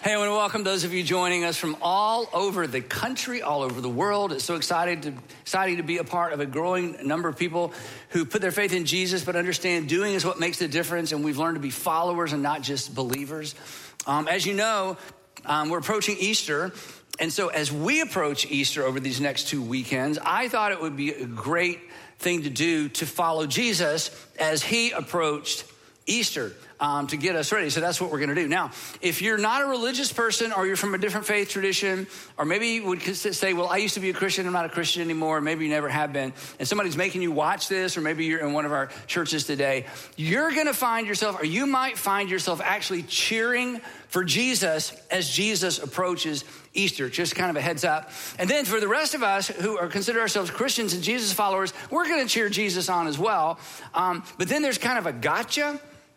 Hey, I want to welcome those of you joining us from all over the country, all over the world. It's so exciting to be a part of a growing number of people who put their faith in Jesus, but understand doing is what makes the difference. And we've learned to be followers and not just believers. As you know, we're approaching Easter. And so as we approach Easter over these next 2 weekends, I thought it would be a great thing to do to follow Jesus as he approached Easter. To get us ready. So that's what we're going to do. Now, if you're not a religious person or you're from a different faith tradition, or maybe you would say, well, I used to be a Christian, I'm not a Christian anymore, or maybe you never have been, and somebody's making you watch this, or maybe you're in one of our churches today, you're going to find yourself, or you might find yourself actually cheering for Jesus as Jesus approaches Easter. Just kind of a heads up. And then for the rest of us who are consider ourselves Christians and Jesus followers, we're going to cheer Jesus on as well. But then there's kind of a gotcha.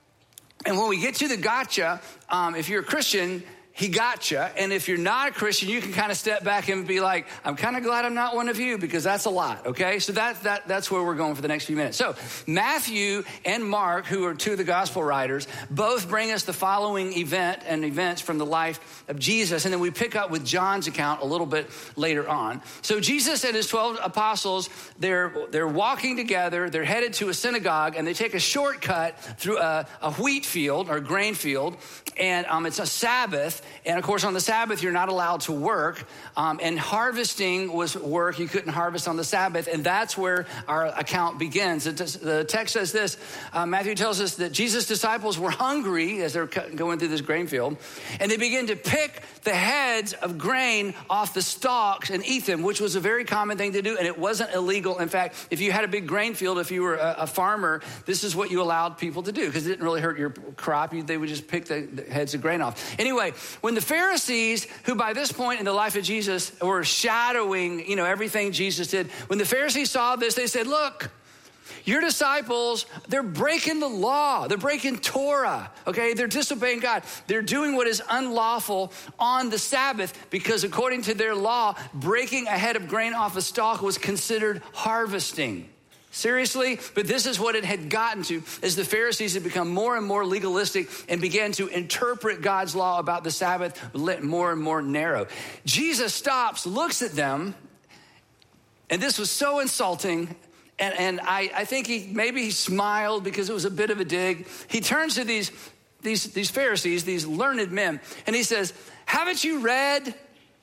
And when we get to the gotcha, if you're a Christian, he gotcha. And if you're not a Christian, you can kind of step back and be like, I'm kind of glad I'm not one of you, because that's a lot, okay? So that's where we're going for the next few minutes. So Matthew and Mark, who are two of the gospel writers, both bring us the following events from the life of Jesus. And then we pick up with John's account a little bit later on. So Jesus and his 12 apostles, they're walking together, they're headed to a synagogue, and they take a shortcut through a wheat field or grain field. And it's a Sabbath. And of course, on the Sabbath, you're not allowed to work. And harvesting was work. You couldn't harvest on the Sabbath. And that's where our account begins. The text says this. Matthew tells us that Jesus' disciples were hungry as they're going through this grain field. And they begin to pick the heads of grain off the stalks and eat them, which was a very common thing to do. And it wasn't illegal. In fact, if you had a big grain field, if you were a farmer, this is what you allowed people to do, because it didn't really hurt your crop. They would just pick the heads of grain off. Anyway, when the Pharisees, who by this point in the life of Jesus were shadowing, everything Jesus did, when the Pharisees saw this, they said, look, your disciples, they're breaking the law. They're breaking Torah, okay? They're disobeying God. They're doing what is unlawful on the Sabbath, because according to their law, breaking a head of grain off a stalk was considered harvesting. Seriously? But this is what it had gotten to as the Pharisees had become more and more legalistic and began to interpret God's law about the Sabbath more and more narrow. Jesus stops, looks at them, and this was so insulting. And I think he smiled because it was a bit of a dig. He turns to these Pharisees, these learned men, and he says, haven't you read?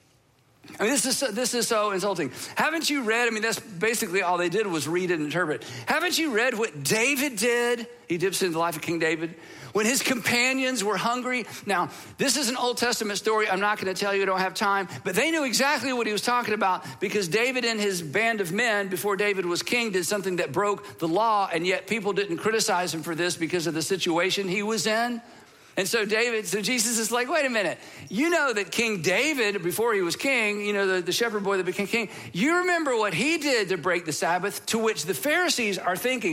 I mean, this is so insulting. Haven't you read? I mean, that's basically all they did was read and interpret. Haven't you read what David did? He dips into the life of King David. When his companions were hungry. Now, this is an Old Testament story. I'm not going to tell you, I don't have time. But they knew exactly what he was talking about, because David and his band of men, before David was king, did something that broke the law. And yet people didn't criticize him for this because of the situation he was in. And so Jesus is like, wait a minute. You know that King David, before he was king, the shepherd boy that became king, you remember what he did to break the Sabbath, to which the Pharisees are thinking,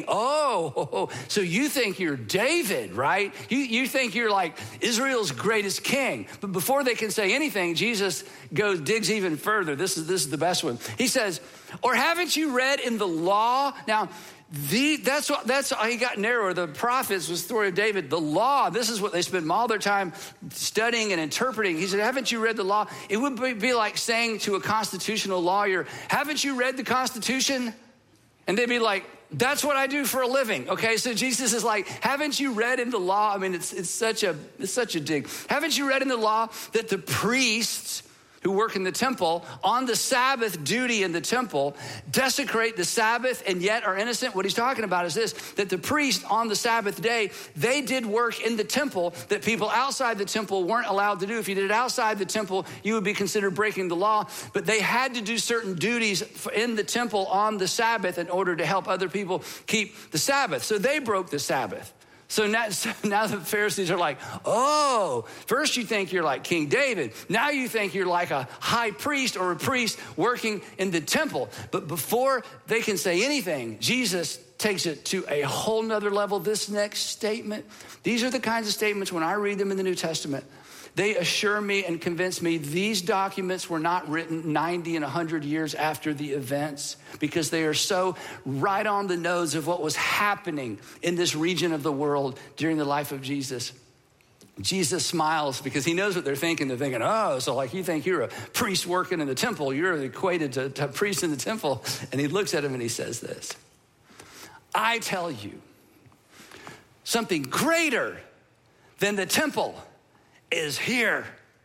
so you think you're David, right? You think you're like Israel's greatest king. But before they can say anything, Jesus digs even further. This is the best one. He says, or haven't you read in the law? Now, that's how he got narrower. The prophets was the story of David. The law, this is what they spent all their time studying and interpreting. He said, haven't you read the law? It would be like saying to a constitutional lawyer, haven't you read the Constitution? And they'd be like, that's what I do for a living. Okay, so Jesus is like, haven't you read in the law? I mean, it's such a dig. Haven't you read in the law that the priests who work in the temple on the Sabbath duty in the temple desecrate the Sabbath and yet are innocent? What he's talking about is this, that the priest on the Sabbath day, they did work in the temple that people outside the temple weren't allowed to do. If you did it outside the temple, you would be considered breaking the law, but they had to do certain duties in the temple on the Sabbath in order to help other people keep the Sabbath. So they broke the Sabbath. So now the Pharisees are like, first you think you're like King David. Now you think you're like a high priest or a priest working in the temple. But before they can say anything, Jesus takes it to a whole nother level. This next statement, these are the kinds of statements when I read them in the New Testament, they assure me and convince me these documents were not written 90 and 100 years after the events, because they are so right on the nose of what was happening in this region of the world during the life of Jesus. Jesus smiles because he knows what they're thinking. They're thinking, oh, so like you think you're a priest working in the temple. You're equated to a priest in the temple. And he looks at him and he says this, I tell you, something greater than the temple is here.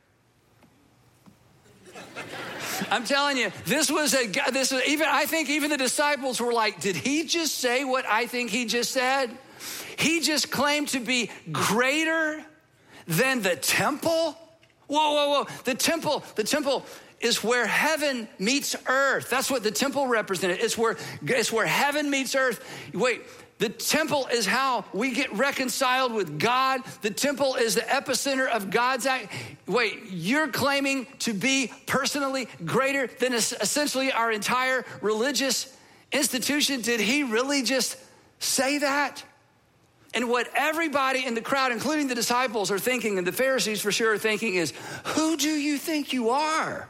I'm telling you, I think even the disciples were like, did he just say what I think he just said? He just claimed to be greater than the temple? Whoa. The temple is where heaven meets earth. That's what the temple represented. It's where heaven meets earth. Wait, the temple is how we get reconciled with God. The temple is the epicenter of God's act. Wait, you're claiming to be personally greater than essentially our entire religious institution? Did he really just say that? And what everybody in the crowd, including the disciples, are thinking, and the Pharisees for sure are thinking is, who do you think you are?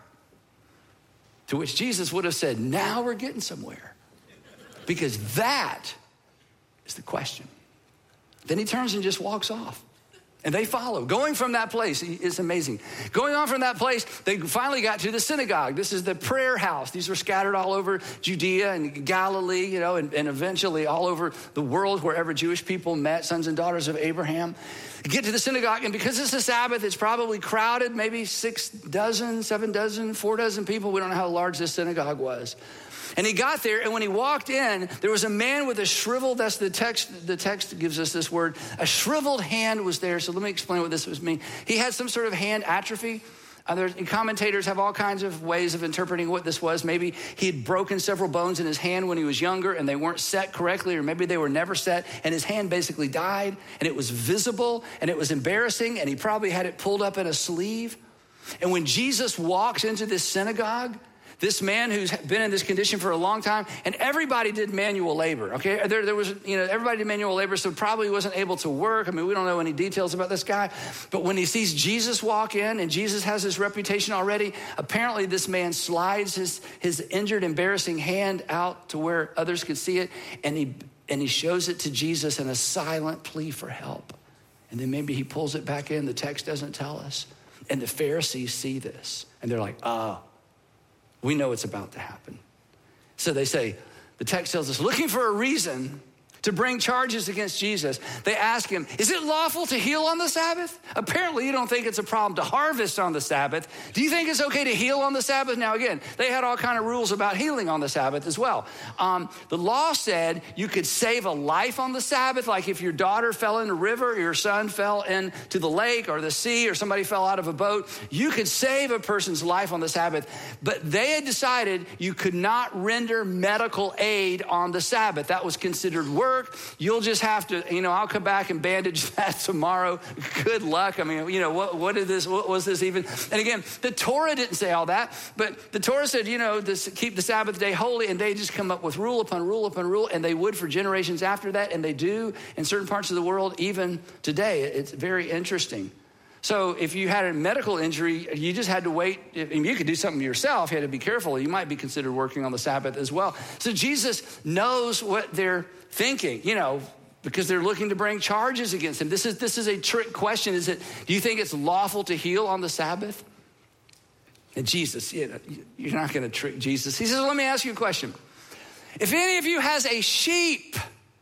To which Jesus would have said, now we're getting somewhere. Because that is the question. Then he turns and just walks off. And they follow. Going from that place is amazing. Going on from that place, they finally got to the synagogue. This is the prayer house. These were scattered all over Judea and Galilee, and eventually all over the world, wherever Jewish people met, sons and daughters of Abraham. Get to the synagogue, and because it's the Sabbath, it's probably crowded, maybe 6 dozen, 7 dozen, 4 dozen people. We don't know how large this synagogue was. And he got there, and when he walked in, there was a man with a shriveled, that's the text gives us this word, a shriveled hand was there. So let me explain what this mean. He had some sort of hand atrophy. Commentators have all kinds of ways of interpreting what this was. Maybe he had broken several bones in his hand when he was younger and they weren't set correctly, or maybe they were never set and his hand basically died and it was visible and it was embarrassing and he probably had it pulled up in a sleeve. And when Jesus walks into this synagogue, this man who's been in this condition for a long time, and everybody did manual labor, okay? There was, everybody did manual labor, so probably wasn't able to work. I mean, we don't know any details about this guy, but when he sees Jesus walk in, and Jesus has his reputation already, apparently this man slides his injured, embarrassing hand out to where others could see it, and he shows it to Jesus in a silent plea for help. And then maybe he pulls it back in. The text doesn't tell us. And the Pharisees see this, and they're like, oh, we know it's about to happen. So they say, the text tells us, looking for a reason to bring charges against Jesus, they ask him, is it lawful to heal on the Sabbath? Apparently you don't think it's a problem to harvest on the Sabbath. Do you think it's okay to heal on the Sabbath? Now again, they had all kinds of rules about healing on the Sabbath as well. The law said you could save a life on the Sabbath, like if your daughter fell in a river, or your son fell into the lake or the sea, or somebody fell out of a boat, you could save a person's life on the Sabbath. But they had decided you could not render medical aid on the Sabbath. That was considered work. You'll just have to, I'll come back and bandage that tomorrow. Good luck. I mean, what was this even? And again, the Torah didn't say all that, but the Torah said, keep the Sabbath day holy, and they just come up with rule upon rule upon rule, and they would for generations after that, and they do in certain parts of the world even today. It's very interesting. So if you had a medical injury, you just had to wait. You could do something yourself. You had to be careful. You might be considered working on the Sabbath as well. So Jesus knows what they're thinking, because they're looking to bring charges against him. This is a trick question. Do you think it's lawful to heal on the Sabbath? And Jesus, you're not going to trick Jesus. He says, let me ask you a question. If any of you has a sheep,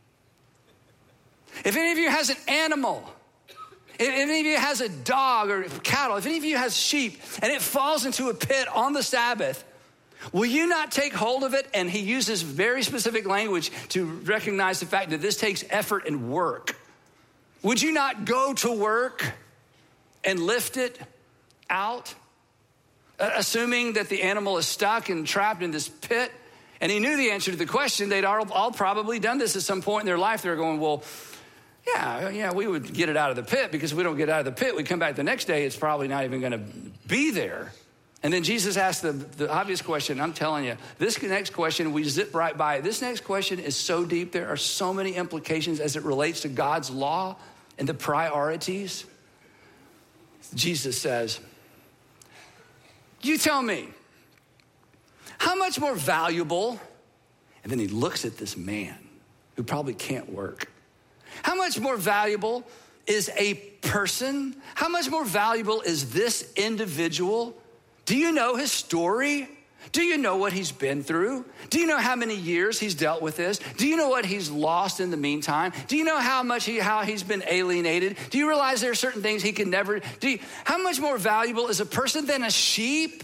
if any of you has an animal, if any of you has a dog or cattle, if any of you has sheep and it falls into a pit on the Sabbath, will you not take hold of it? And he uses very specific language to recognize the fact that this takes effort and work. Would you not go to work and lift it out, assuming that the animal is stuck and trapped in this pit? And he knew the answer to the question. They'd all probably done this at some point in their life. They're going, well, yeah, we would get it out of the pit, because if we don't get it out of the pit, we come back the next day, it's probably not even going to be there. And then Jesus asked the obvious question. I'm telling you, this next question, we zip right by it. This next question is so deep. There are so many implications as it relates to God's law and the priorities. Jesus says, you tell me, how much more valuable? And then he looks at this man who probably can't work. How much more valuable is a person? How much more valuable is this individual? Do you know his story? Do you know what he's been through? Do you know how many years he's dealt with this? Do you know what he's lost in the meantime? Do you know how he's been alienated? Do you realize there are certain things he can never do? How much more valuable is a person than a sheep?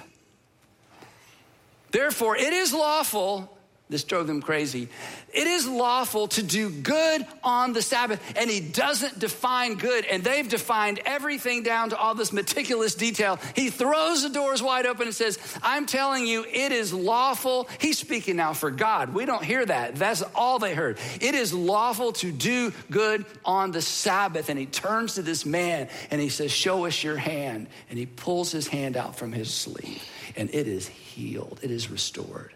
Therefore, it is lawful. This drove them crazy. It is lawful to do good on the Sabbath. And he doesn't define good. And they've defined everything down to all this meticulous detail. He throws the doors wide open and says, I'm telling you, it is lawful. He's speaking now for God. We don't hear that. That's all they heard. It is lawful to do good on the Sabbath. And he turns to this man and he says, show us your hand. And he pulls his hand out from his sleeve. And it is healed. It is restored.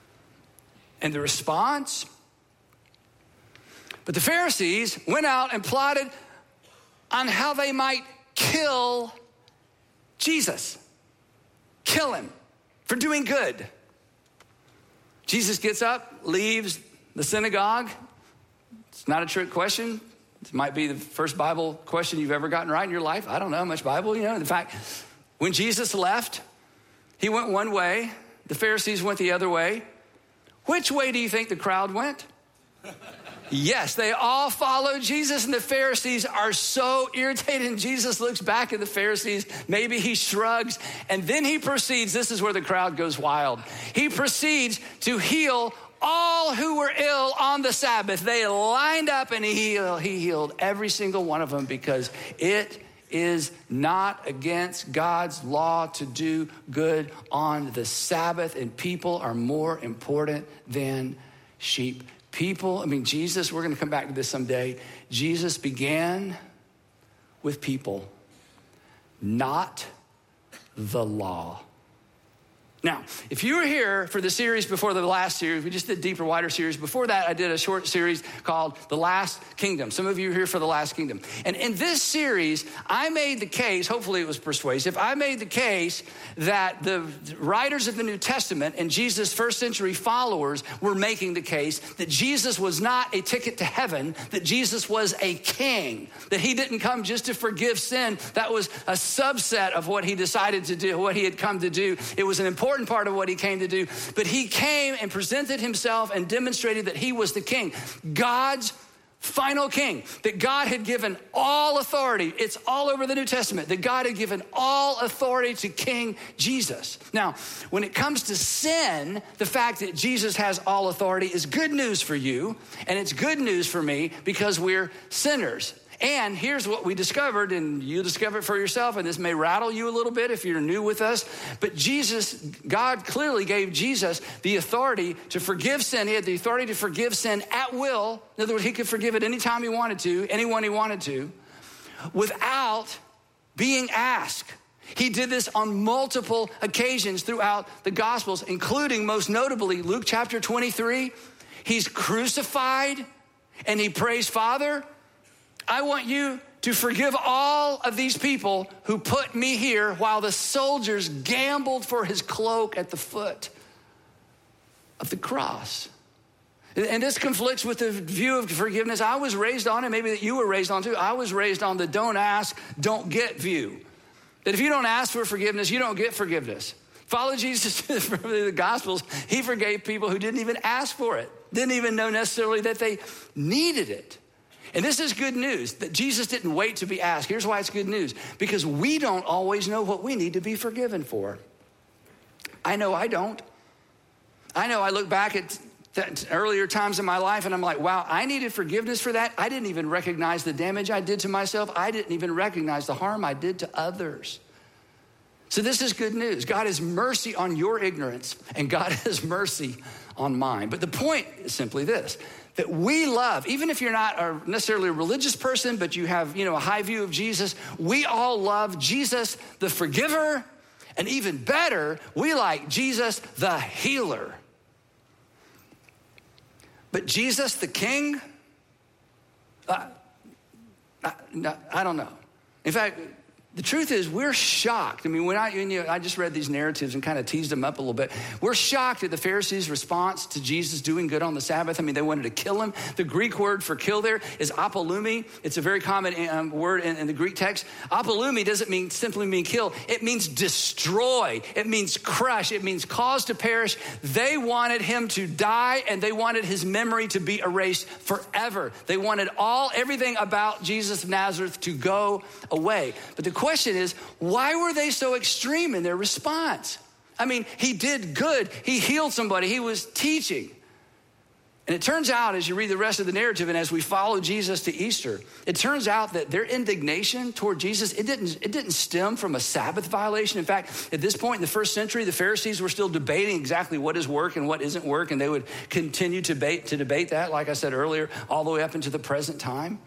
And the response? But the Pharisees went out and plotted on how they might kill Jesus. Kill him for doing good. Jesus gets up, leaves the synagogue. It's not a trick question. This might be the first Bible question you've ever gotten right in your life. I don't know much Bible, In fact, when Jesus left, he went one way. The Pharisees went the other way. Which way do you think the crowd went? Yes, they all followed Jesus, and the Pharisees are so irritated. And Jesus looks back at the Pharisees. Maybe he shrugs, and then he proceeds. This is where the crowd goes wild. He proceeds to heal all who were ill on the Sabbath. They lined up, and he healed every single one of them because it is not against God's law to do good on the Sabbath, and people are more important than sheep. Jesus, we're going to come back to this someday. Jesus began with people, not the law. Now, if you were here for the series before the last series, we just did deeper, wider series. Before that, I did a short series called The Last Kingdom. Some of you are here for The Last Kingdom. And in this series, I made the case, hopefully it was persuasive, I made the case that the writers of the New Testament and Jesus' first century followers were making the case that Jesus was not a ticket to heaven, that Jesus was a king, that he didn't come just to forgive sin. That was a subset of what he decided to do, what he had come to do. It was an important part of what he came to do, but he came and presented himself and demonstrated that he was the king, God's final king, that God had given all authority. It's all over the New Testament, that God had given all authority to King Jesus. Now, when it comes to sin, the fact that Jesus has all authority is good news for you, and it's good news for me because we're sinners. And here's what we discovered, and you discover it for yourself, and this may rattle you a little bit if you're new with us, but God clearly gave Jesus the authority to forgive sin. He had the authority to forgive sin at will. In other words, he could forgive it anytime he wanted to, anyone he wanted to, without being asked. He did this on multiple occasions throughout the Gospels, including most notably Luke chapter 23. He's crucified, and he prays, Father, I want you to forgive all of these people who put me here while the soldiers gambled for his cloak at the foot of the cross. And this conflicts with the view of forgiveness I was raised on, and maybe that you were raised on too. I was raised on the don't ask, don't get view. That if you don't ask for forgiveness, you don't get forgiveness. Follow Jesus from the Gospels. He forgave people who didn't even ask for it, didn't even know necessarily that they needed it. And this is good news, that Jesus didn't wait to be asked. Here's why it's good news. Because we don't always know what we need to be forgiven for. I know I don't. I know I look back at earlier times in my life and I'm like, wow, I needed forgiveness for that. I didn't even recognize the damage I did to myself. I didn't even recognize the harm I did to others. So this is good news. God has mercy on your ignorance, and God has mercy on mine. But the point is simply this, that we love, even if you're not necessarily a religious person, but you have, a high view of Jesus, we all love Jesus, the forgiver, and even better, we like Jesus, the healer. But Jesus, the king, I don't know. In fact, The truth is, we're shocked. I mean, I just read these narratives and kind of teased them up a little bit. We're shocked at the Pharisees' response to Jesus doing good on the Sabbath. I mean, they wanted to kill him. The Greek word for kill there is apolumi. It's a very common word in the Greek text. Apolumi doesn't simply mean kill. It means destroy. It means crush. It means cause to perish. They wanted him to die, and they wanted his memory to be erased forever. They wanted everything about Jesus of Nazareth to go away. But the question is, why were they so extreme in their response? I mean, he did good. He healed somebody. He was teaching. And it turns out, as you read the rest of the narrative and as we follow Jesus to Easter, it turns out that their indignation toward Jesus, it didn't stem from a Sabbath violation. In fact, at this point in the first century, the Pharisees were still debating exactly what is work and what isn't work, and they would continue to debate that, like I said earlier, all the way up into the present time.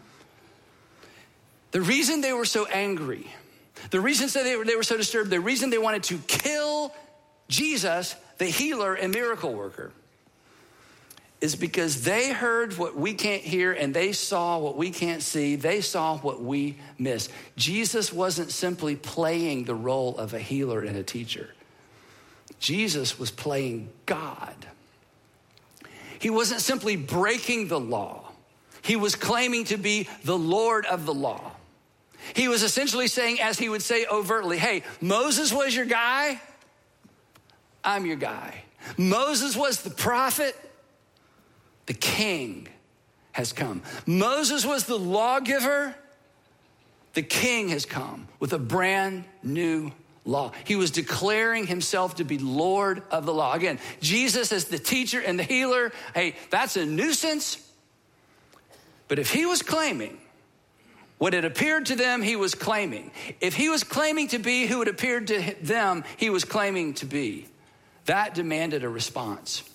The reason they were so angry, the reason they were so disturbed, the reason they wanted to kill Jesus, the healer and miracle worker, is because they heard what we can't hear and they saw what we can't see. They saw what we miss. Jesus wasn't simply playing the role of a healer and a teacher. Jesus was playing God. He wasn't simply breaking the law. He was claiming to be the Lord of the law. He was essentially saying, as he would say overtly, hey, Moses was your guy. I'm your guy. Moses was the prophet. The king has come. Moses was the lawgiver. The king has come with a brand new law. He was declaring himself to be Lord of the law. Again, Jesus as the teacher and the healer, hey, that's a nuisance. But if he was claiming what it appeared to them, he was claiming. If he was claiming to be who it appeared to them, he was claiming to be. That demanded a response.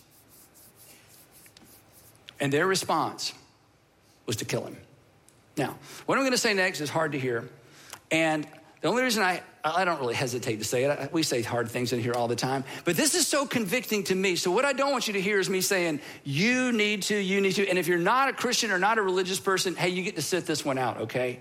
And their response was to kill him. Now, what I'm going to say next is hard to hear. And the only reason I don't really hesitate to say it, we say hard things in here all the time, but this is so convicting to me. So what I don't want you to hear is me saying, you need to. And if you're not a Christian or not a religious person, hey, you get to sit this one out, okay?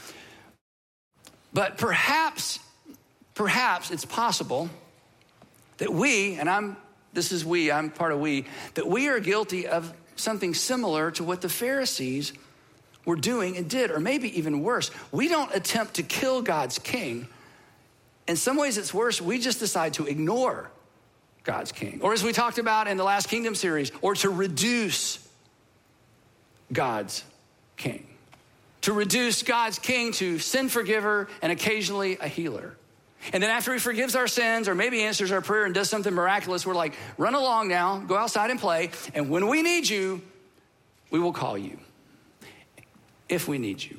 But perhaps it's possible that I'm part of that we are guilty of something similar to what the Pharisees were doing and did, or maybe even worse. We don't attempt to kill God's king. In some ways it's worse. We just decide to ignore God's king. Or as we talked about in the Last Kingdom series, or to reduce God's king. To reduce God's king to sin forgiver and occasionally a healer. And then after he forgives our sins or maybe answers our prayer and does something miraculous, we're like, run along now, go outside and play. And when we need you, we will call you. If we need you.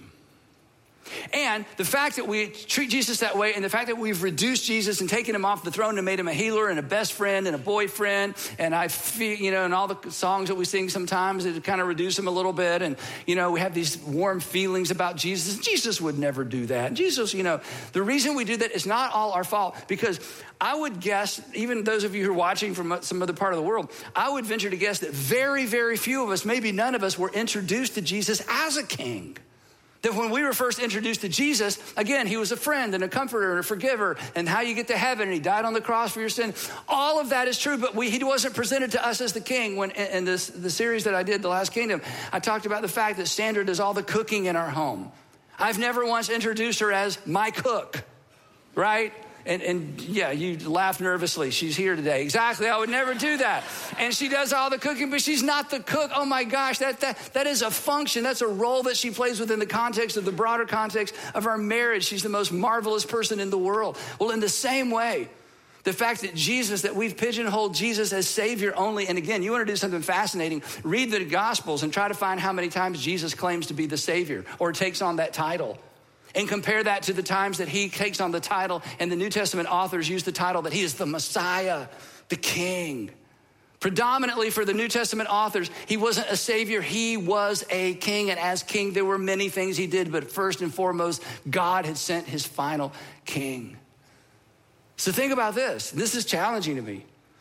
And the fact that we treat Jesus that way and the fact that we've reduced Jesus and taken him off the throne and made him a healer and a best friend and a boyfriend, and I feel, and all the songs that we sing sometimes, it kind of reduce him a little bit. And, we have these warm feelings about Jesus. Jesus would never do that. Jesus, the reason we do that is not all our fault, because I would guess, even those of you who are watching from some other part of the world, I would venture to guess that very, very few of us, maybe none of us, were introduced to Jesus as a king. That when we were first introduced to Jesus, again, he was a friend and a comforter and a forgiver and how you get to heaven, and he died on the cross for your sin. All of that is true, but he wasn't presented to us as the king. When in the series that I did, The Last Kingdom, I talked about the fact that Sandra does all the cooking in our home. I've never once introduced her as my cook, right? And yeah, you laugh nervously. She's here today. Exactly, I would never do that. And she does all the cooking, but she's not the cook. Oh my gosh, that is a function. That's a role that she plays within the context of the broader context of our marriage. She's the most marvelous person in the world. Well, in the same way, the fact that we've pigeonholed Jesus as Savior only. And again, you want to do something fascinating, read the Gospels and try to find how many times Jesus claims to be the Savior or takes on that title. And compare that to the times that he takes on the title, and the New Testament authors use the title that he is the Messiah, the King. Predominantly for the New Testament authors, he wasn't a savior, he was a king. And as king, there were many things he did, but first and foremost, God had sent his final king. So think about this. This is challenging to me.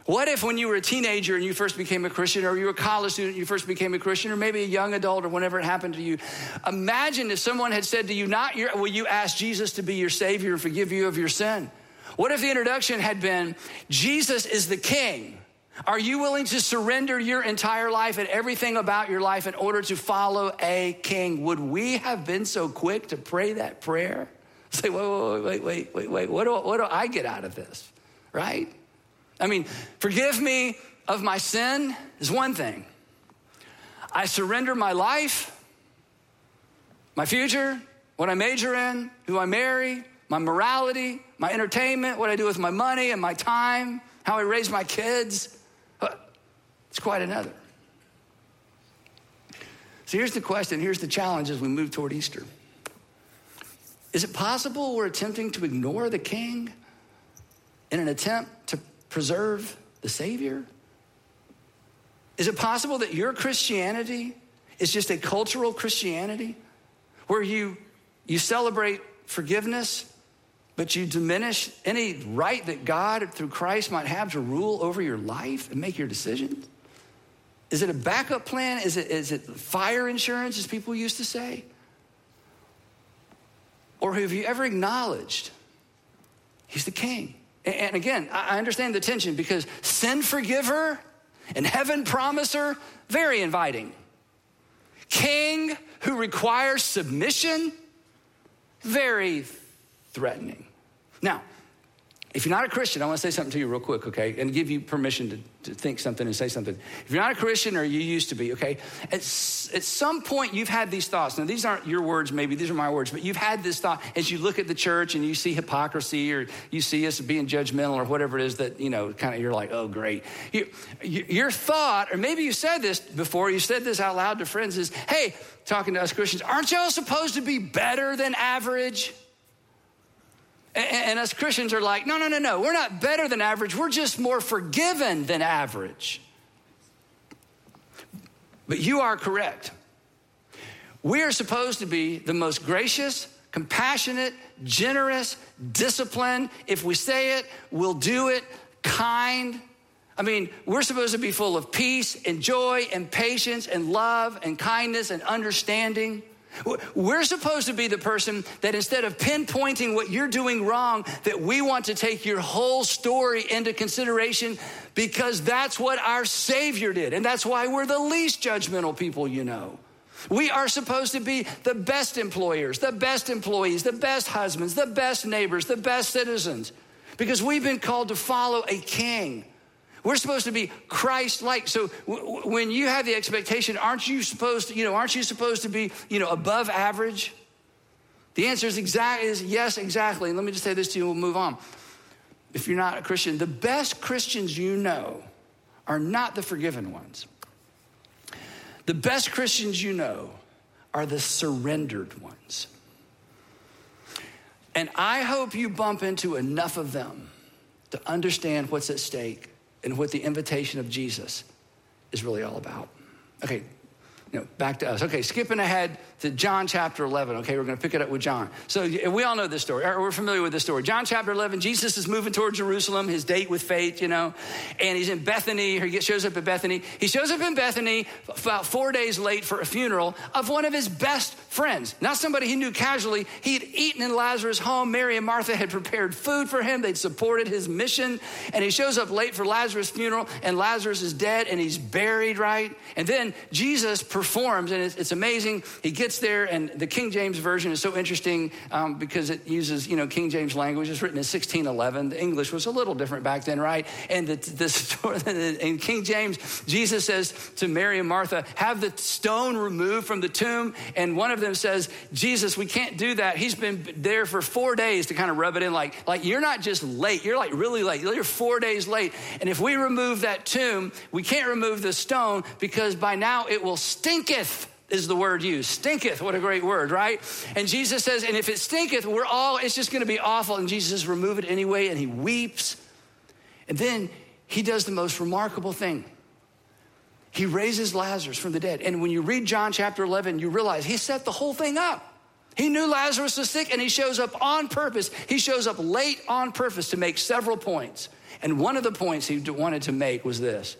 What if when you were a teenager and you first became a Christian, or you were a college student and you first became a Christian, or maybe a young adult, or whenever it happened to you, imagine if someone had said to you, will you ask Jesus to be your Savior and forgive you of your sin? What if the introduction had been, Jesus is the King? Are you willing to surrender your entire life and everything about your life in order to follow a king? Would we have been so quick to pray that prayer? Say, wait, what do I get out of this, right? I mean, forgive me of my sin is one thing. I surrender my life, my future, what I major in, who I marry, my morality, my entertainment, what I do with my money and my time, how I raise my kids. It's quite another. So here's the question, here's the challenge as we move toward Easter. Is it possible we're attempting to ignore the King in an attempt to preserve the Savior? Is it possible that your Christianity is just a cultural Christianity where you celebrate forgiveness, but you diminish any right that God through Christ might have to rule over your life and make your decisions? Is it a backup plan? Is it fire insurance, as people used to say? Or have you ever acknowledged he's the King? And again, I understand the tension because sin forgiver and heaven promiser, very inviting. King who requires submission, very threatening. Now, if you're not a Christian, I want to say something to you real quick, okay? And give you permission to think something and say something. If you're not a Christian, or you used to be, okay? At some point, you've had these thoughts. Now, these aren't your words, maybe. These are my words. But you've had this thought as you look at the church and you see hypocrisy, or you see us being judgmental, or whatever it is that, kind of you're like, oh, great. Your thought, or maybe you said this before, you said this out loud to friends, is, hey, talking to us Christians, aren't y'all supposed to be better than average? And us Christians are like, no, we're not better than average. We're just more forgiven than average. But you are correct. We are supposed to be the most gracious, compassionate, generous, disciplined. If we say it, we'll do it, kind. I mean, we're supposed to be full of peace and joy and patience and love and kindness and understanding. We're supposed to be the person that instead of pinpointing what you're doing wrong, that we want to take your whole story into consideration, because that's what our Savior did. And that's why we're the least judgmental people you know. We are supposed to be the best employers, the best employees, the best husbands, the best neighbors, the best citizens, because we've been called to follow a king. We're supposed to be Christ-like. So when you have the expectation, aren't you supposed to be, above average? The answer is yes, exactly. And let me just say this to you and we'll move on. If you're not a Christian, the best Christians you know are not the forgiven ones. The best Christians you know are the surrendered ones. And I hope you bump into enough of them to understand what's at stake and what the invitation of Jesus is really all about. Okay, back to us. Okay, skipping ahead to John chapter 11. Okay, we're going to pick it up with John. So we all know this story, or we're familiar with this story. John chapter 11, Jesus is moving toward Jerusalem, his date with faith, and he's in Bethany, or he shows up at Bethany. He shows up in Bethany about 4 days late for a funeral of one of his best friends, not somebody he knew casually. He had eaten in Lazarus' home. Mary and Martha had prepared food for him. They'd supported his mission, and he shows up late for Lazarus' funeral, and Lazarus is dead, and he's buried, right? And then Jesus performs, and it's amazing. He gets there, and the King James Version is so interesting because it uses, King James language. It's written in 1611. The English was a little different back then, right? And in King James, Jesus says to Mary and Martha, have the stone removed from the tomb. And one of them says, Jesus, we can't do that. He's been there for 4 days, to kind of rub it in like you're not just late. You're like really late. You're 4 days late. And if we remove that tomb, we can't remove the stone because by now it will stinketh. Is the word used. Stinketh, what a great word, right? And Jesus says, and if it stinketh, it's just gonna be awful. And Jesus says, remove it anyway, and he weeps. And then he does the most remarkable thing. He raises Lazarus from the dead. And when you read John chapter 11, you realize he set the whole thing up. He knew Lazarus was sick, and he shows up on purpose. He shows up late on purpose to make several points. And one of the points he wanted to make was this: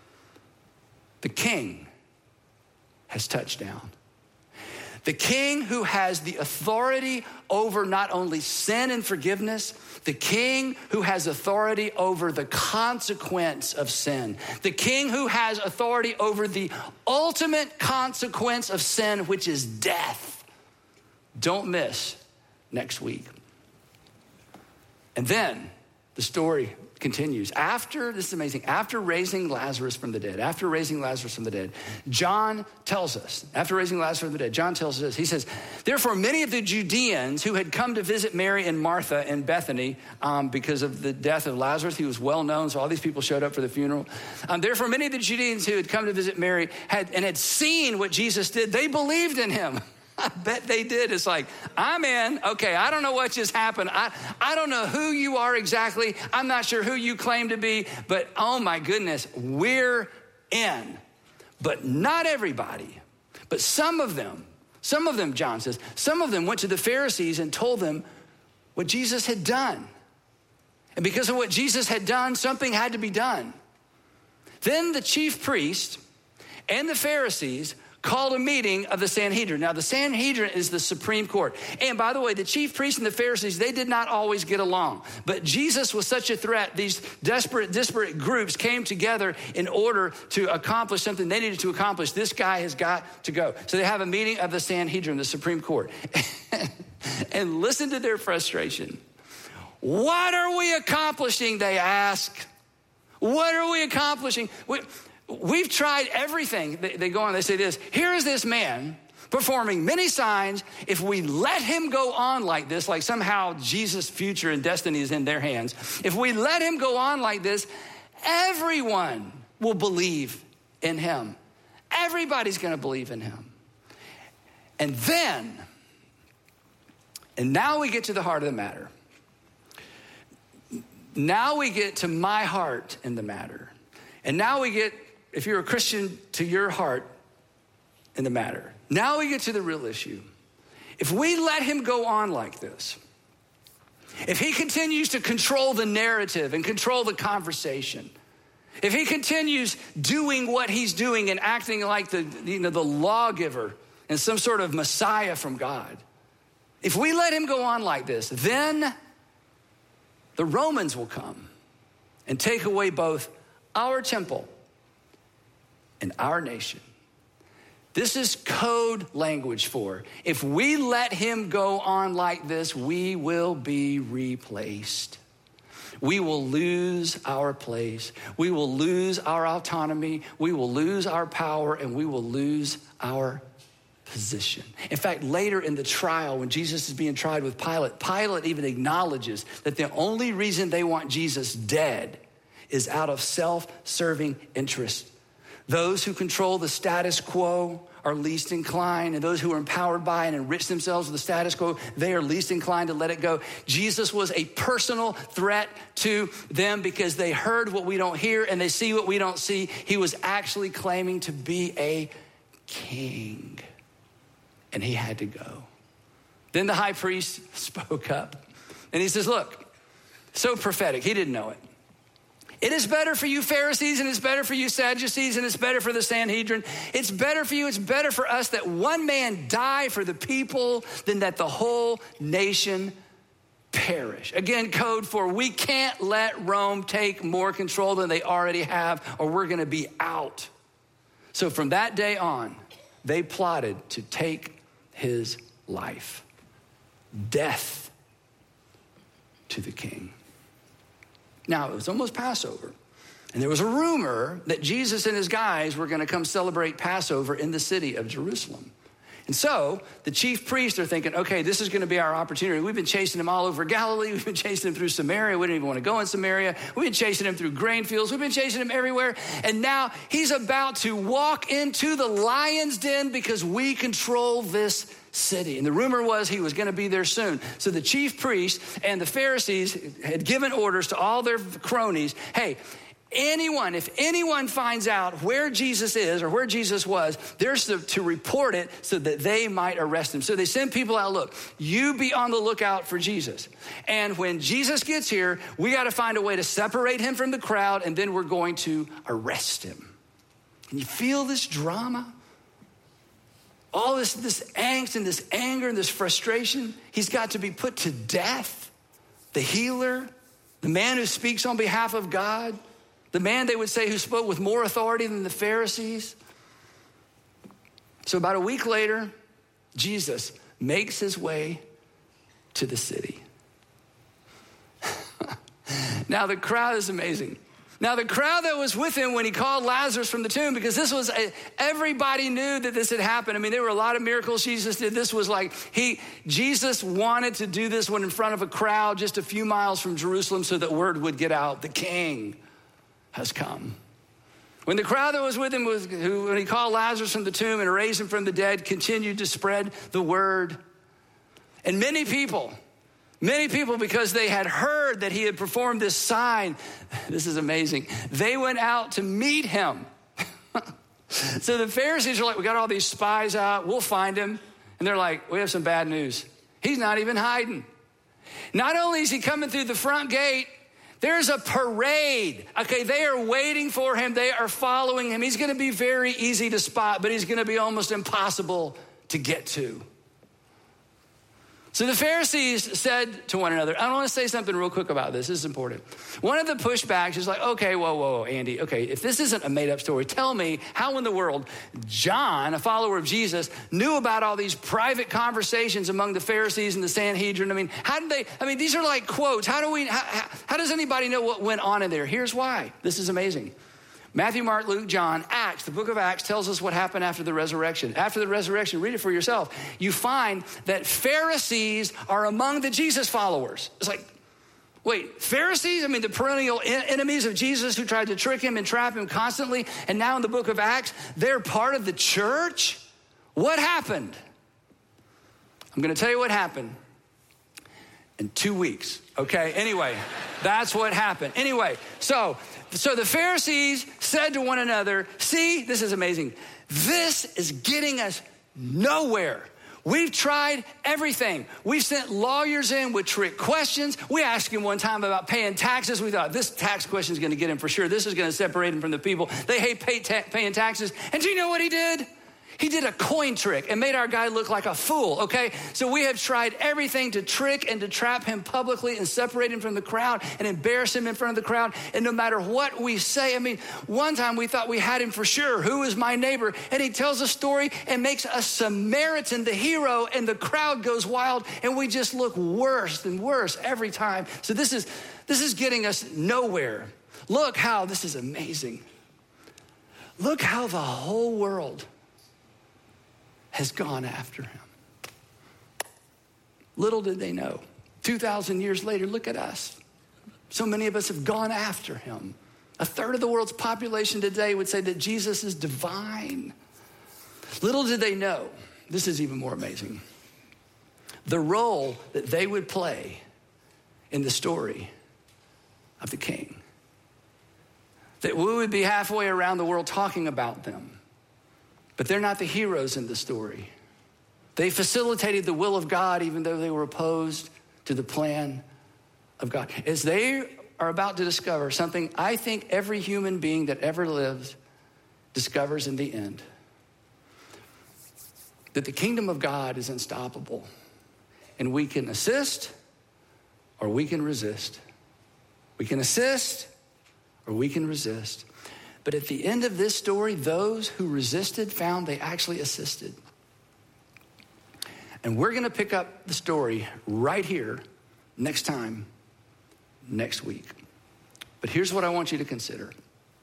the king has touched down. The king who has the authority over not only sin and forgiveness, the king who has authority over the consequence of sin, the king who has authority over the ultimate consequence of sin, which is death. Don't miss next week. And then the story continues. This is amazing. After raising Lazarus from the dead, John tells us, John tells us, he says, therefore many of the Judeans who had come to visit Mary and Martha in Bethany because of the death of Lazarus, he was well known, so all these people showed up for the funeral. Therefore many of the Judeans who had come to visit Mary had seen what Jesus did, they believed in him. I bet they did. It's like, I'm in. Okay, I don't know what just happened. I don't know who you are exactly. I'm not sure who you claim to be, but oh my goodness, we're in. But not everybody. But some of them, John says, some of them went to the Pharisees and told them what Jesus had done. And because of what Jesus had done, something had to be done. Then the chief priest and the Pharisees called a meeting of the Sanhedrin. Now, the Sanhedrin is the Supreme Court. And by the way, the chief priests and the Pharisees, they did not always get along. But Jesus was such a threat, these disparate groups came together in order to accomplish something they needed to accomplish. This guy has got to go. So they have a meeting of the Sanhedrin, the Supreme Court. And listen to their frustration. What are we accomplishing, they ask. What are we accomplishing? We've tried everything. They go on, they say this: here is this man performing many signs. If we let him go on like this, like somehow Jesus' future and destiny is in their hands. If we let him go on like this, everyone will believe in him. Everybody's going to believe in him. And now we get to the heart of the matter. Now we get to my heart in the matter. And now we get, if you're a Christian, to your heart in the matter. Now we get to the real issue. If we let him go on like this, if he continues to control the narrative and control the conversation, if he continues doing what he's doing and acting like the lawgiver and some sort of Messiah from God, if we let him go on like this, then the Romans will come and take away both our temple and our nation. This is code language for, if we let him go on like this, we will be replaced. We will lose our place. We will lose our autonomy. We will lose our power, and we will lose our position. In fact, later in the trial, when Jesus is being tried with Pilate, Pilate even acknowledges that the only reason they want Jesus dead is out of self-serving interest. Those who control the status quo are least inclined, and those who are empowered by and enrich themselves with the status quo, they are least inclined to let it go. Jesus was a personal threat to them because they heard what we don't hear and they see what we don't see. He was actually claiming to be a king, and he had to go. Then the high priest spoke up, and he says, look, so prophetic, he didn't know it. It is better for you Pharisees, and it's better for you Sadducees, and it's better for the Sanhedrin. It's better for you, it's better for us that one man die for the people than that the whole nation perish. Again, code for we can't let Rome take more control than they already have, or we're gonna be out. So from that day on, they plotted to take his life. Death to the king. Now, it was almost Passover, and there was a rumor that Jesus and his guys were going to come celebrate Passover in the city of Jerusalem. And so the chief priests are thinking, okay, this is going to be our opportunity. We've been chasing him all over Galilee. We've been chasing him through Samaria. We didn't even want to go in Samaria. We've been chasing him through grain fields. We've been chasing him everywhere. And now he's about to walk into the lion's den because we control this city. And the rumor was he was going to be there soon. So the chief priests and the Pharisees had given orders to all their cronies, hey, if anyone finds out where Jesus is or where Jesus was, they're to report it so that they might arrest him. So they send people out, look, you be on the lookout for Jesus. And when Jesus gets here, we got to find a way to separate him from the crowd, and then we're going to arrest him. Can you feel this drama? All this angst and this anger and this frustration. He's got to be put to death. The healer, the man who speaks on behalf of God, the man, they would say, who spoke with more authority than the Pharisees. So about a week later, Jesus makes his way to the city. Now the crowd is amazing. Now the crowd that was with him when he called Lazarus from the tomb, because everybody knew that this had happened. I mean, there were a lot of miracles Jesus did. This was like, Jesus wanted to do this one in front of a crowd just a few miles from Jerusalem so that word would get out. The king has come. When the crowd that was with him, when he called Lazarus from the tomb and raised him from the dead, continued to spread the word. And many people, because they had heard that he had performed this sign, this is amazing, they went out to meet him. So the Pharisees are like, we got all these spies out, we'll find him. And they're like, we have some bad news. He's not even hiding. Not only is he coming through the front gate, there's a parade. Okay, they are waiting for him. They are following him. He's going to be very easy to spot, but he's going to be almost impossible to get to. So the Pharisees said to one another, I want to say something real quick about this. This is important. One of the pushbacks is like, okay, whoa, Andy. Okay, if this isn't a made-up story, tell me how in the world John, a follower of Jesus, knew about all these private conversations among the Pharisees and the Sanhedrin. I mean, how did they? I mean, these are like quotes. How does anybody know what went on in there? Here's why. This is amazing. Matthew, Mark, Luke, John, Acts, the book of Acts tells us what happened after the resurrection. After the resurrection, read it for yourself. You find that Pharisees are among the Jesus followers. It's like, wait, Pharisees? I mean, the perennial enemies of Jesus who tried to trick him and trap him constantly. And now in the book of Acts, they're part of the church? What happened? I'm going to tell you what happened in 2 weeks. Okay, anyway, that's what happened. Anyway, so the Pharisees said to one another, see, this is amazing. This is getting us nowhere. We've tried everything. We've sent lawyers in with trick questions. We asked him one time about paying taxes. We thought this tax question is going to get him for sure. This is going to separate him from the people. They hate paying taxes. And do you know what he did? He did a coin trick and made our guy look like a fool, okay? So we have tried everything to trick and to trap him publicly and separate him from the crowd and embarrass him in front of the crowd. And no matter what we say, I mean, one time we thought we had him for sure. Who is my neighbor? And he tells a story and makes a Samaritan the hero, and the crowd goes wild, and we just look worse and worse every time. So this is getting us nowhere. Look how, this is amazing. Look how the whole world has gone after him. Little did they know. 2,000 years later, look at us. So many of us have gone after him. A third of the world's population today would say that Jesus is divine. Little did they know, this is even more amazing, the role that they would play in the story of the king. That we would be halfway around the world talking about them. But they're not the heroes in the story. They facilitated the will of God even though they were opposed to the plan of God. As they are about to discover something I think every human being that ever lives discovers in the end. That the kingdom of God is unstoppable. And we can assist or we can resist. We can assist or we can resist. But at the end of this story, those who resisted found they actually assisted. And we're going to pick up the story right here next time, next week. But here's what I want you to consider.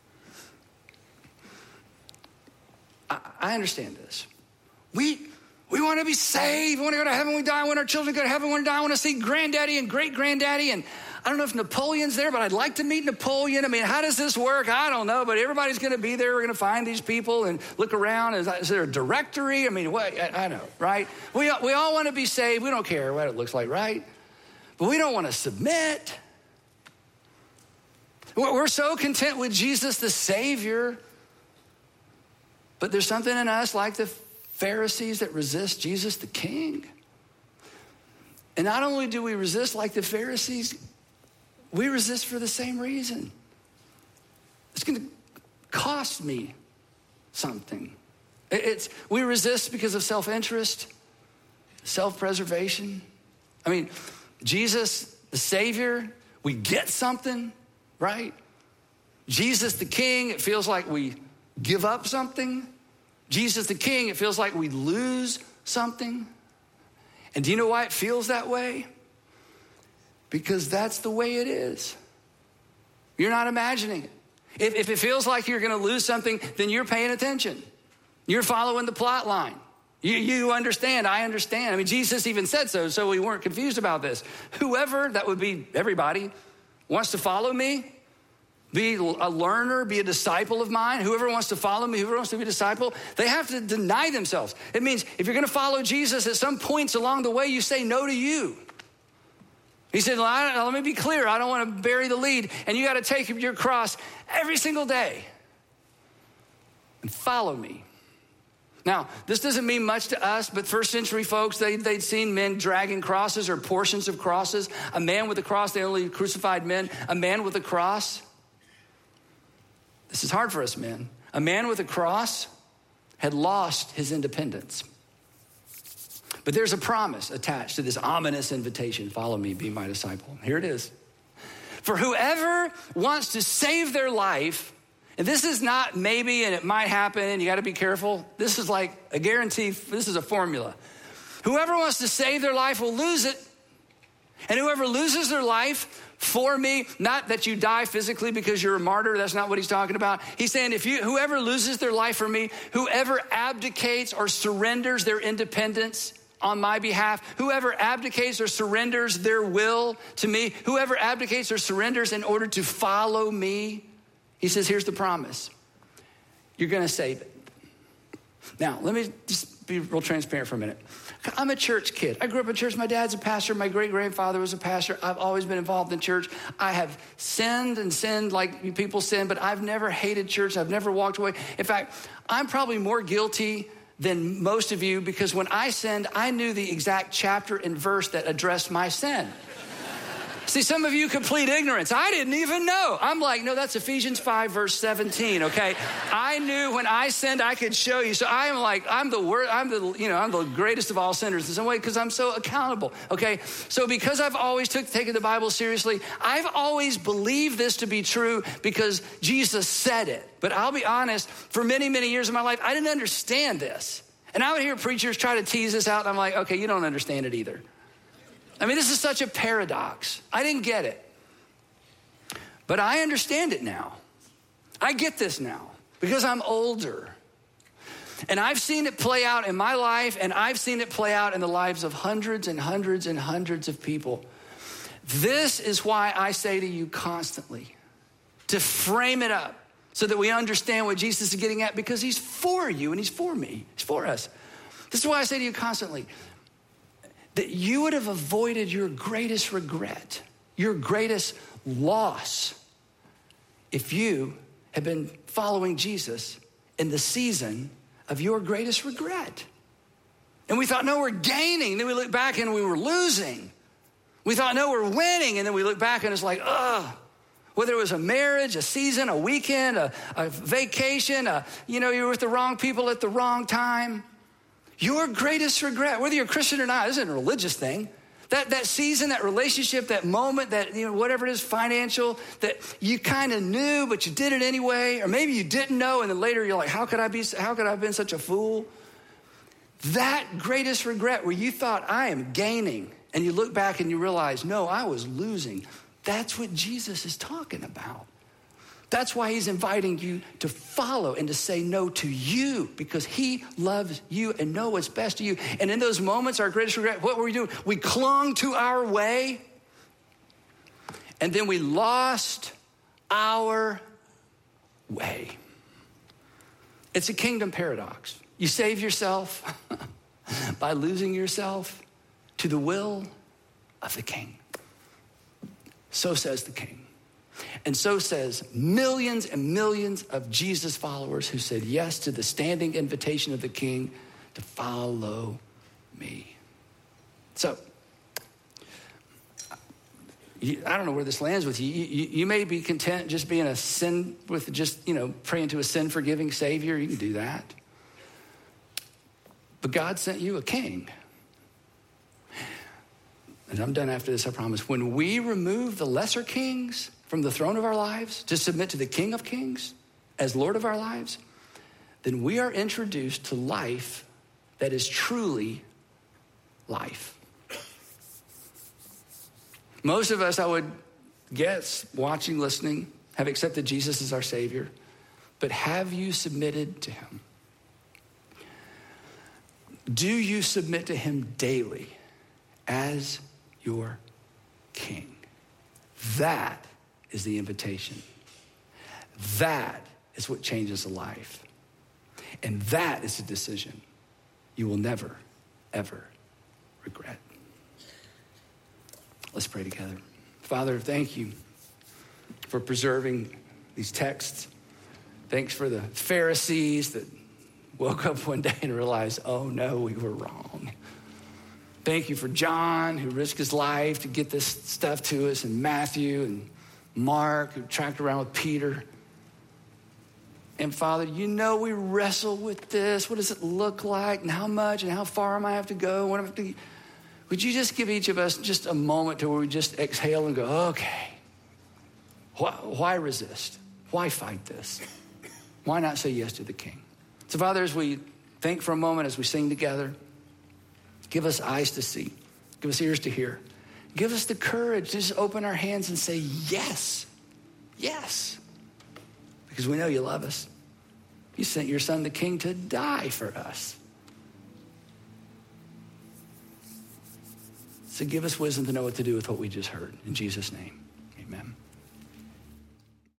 I understand this. We want to be saved. We want to go to heaven. We die. We want our children to go to heaven. We want to die. I want to see granddaddy and great-granddaddy. And I don't know if Napoleon's there, but I'd like to meet Napoleon. I mean, how does this work? I don't know, but everybody's going to be there. We're going to find these people and look around. Is there a directory? I mean, what? I know, right? We all want to be saved. We don't care what it looks like, right? But we don't want to submit. We're so content with Jesus, the Savior. But there's something in us like the Pharisees that resist Jesus, the King. And not only do we resist like the Pharisees, we resist for the same reason. It's going to cost me something. We resist because of self-interest, self-preservation. I mean, Jesus, the Savior, we get something, right? Jesus, the King, it feels like we give up something. Jesus, the King, it feels like we lose something. And do you know why it feels that way? Because that's the way it is. You're not imagining it. If it feels like you're going to lose something, then you're paying attention. You're following the plot line. You understand, I understand. I mean, Jesus even said so we weren't confused about this. Whoever, that would be everybody, wants to follow me, be a learner, be a disciple of mine, whoever wants to follow me, whoever wants to be a disciple, they have to deny themselves. It means if you're going to follow Jesus, at some points along the way, you say no to you. He said, let me be clear. I don't want to bury the lead. And you got to take your cross every single day and follow me. Now, this doesn't mean much to us, but first century folks, they'd seen men dragging crosses or portions of crosses. A man with a cross, they only crucified men. A man with a cross. This is hard for us men. A man with a cross had lost his independence. But there's a promise attached to this ominous invitation. Follow me, be my disciple. Here it is. For whoever wants to save their life, and this is not maybe and it might happen and you got to be careful. This is like a guarantee. This is a formula. Whoever wants to save their life will lose it. And whoever loses their life for me, not that you die physically because you're a martyr. That's not what he's talking about. He's saying whoever loses their life for me, whoever abdicates or surrenders their independence on my behalf, whoever abdicates or surrenders their will to me, whoever abdicates or surrenders in order to follow me, he says, here's the promise. You're going to save it. Now, let me just be real transparent for a minute. I'm a church kid. I grew up in church. My dad's a pastor. My great-grandfather was a pastor. I've always been involved in church. I have sinned like people sin, but I've never hated church. I've never walked away. In fact, I'm probably more guilty than most of you because when I sinned, I knew the exact chapter and verse that addressed my sin. See, some of you complete ignorance. I didn't even know. I'm like, no, that's Ephesians 5, verse 17, okay? I knew when I sinned, I could show you. So I'm the greatest of all sinners in some way because I'm so accountable, okay? So because I've always taken the Bible seriously, I've always believed this to be true because Jesus said it. But I'll be honest, for many, many years of my life, I didn't understand this. And I would hear preachers try to tease this out, and I'm like, okay, you don't understand it either. I mean, this is such a paradox. I didn't get it. But I understand it now. I get this now because I'm older. And I've seen it play out in my life, and I've seen it play out in the lives of hundreds and hundreds and hundreds of people. This is why I say to you constantly to frame it up so that we understand what Jesus is getting at because he's for you and he's for me. He's for us. This is why I say to you constantly, that you would have avoided your greatest regret, your greatest loss, if you had been following Jesus in the season of your greatest regret. And we thought, no, we're gaining. Then we look back and we were losing. We thought, no, we're winning. And then we look back and it's like, whether it was a marriage, a season, a weekend, a vacation, you were with the wrong people at the wrong time. Your greatest regret, whether you're a Christian or not, this isn't a religious thing. That season, that relationship, that moment, that whatever it is, financial, that you kind of knew, but you did it anyway, or maybe you didn't know, and then later you're like, how could I have been such a fool? That greatest regret where you thought, I am gaining, and you look back and you realize, no, I was losing. That's what Jesus is talking about. That's why he's inviting you to follow and to say no to you because he loves you and knows what's best to you. And in those moments, our greatest regret, what were we doing? We clung to our way and then we lost our way. It's a kingdom paradox. You save yourself by losing yourself to the will of the king. So says the king. And so says millions and millions of Jesus followers who said yes to the standing invitation of the King to follow me. So, I don't know where this lands with you. You may be content just being a sin with just, praying to a sin-forgiving Savior. You can do that. But God sent you a king. And I'm done after this, I promise. When we remove the lesser kings from the throne of our lives to submit to the King of Kings as Lord of our lives, then we are introduced to life that is truly life. Most of us, I would guess, watching, listening, have accepted Jesus as our Savior. But have you submitted to him? Do you submit to him daily as your King? That is the invitation. That is what changes a life. And that is a decision you will never, ever regret. Let's pray together. Father, thank you for preserving these texts. Thanks for the Pharisees that woke up one day and realized, oh no, we were wrong. Thank you for John, who risked his life to get this stuff to us, and Matthew and Mark, who tracked around with Peter. And Father, we wrestle with this. What does it look like, and how much, and how far am I have to go? What am I have to... Would you just give each of us just a moment to where we just exhale and go, okay, why resist? Why fight this? Why not say yes to the King? So Father, as we think for a moment, as we sing together, give us eyes to see, give us ears to hear. Give us the courage to just open our hands and say yes, yes. Because we know you love us. You sent your son, the King, to die for us. So give us wisdom to know what to do with what we just heard. In Jesus' name, amen.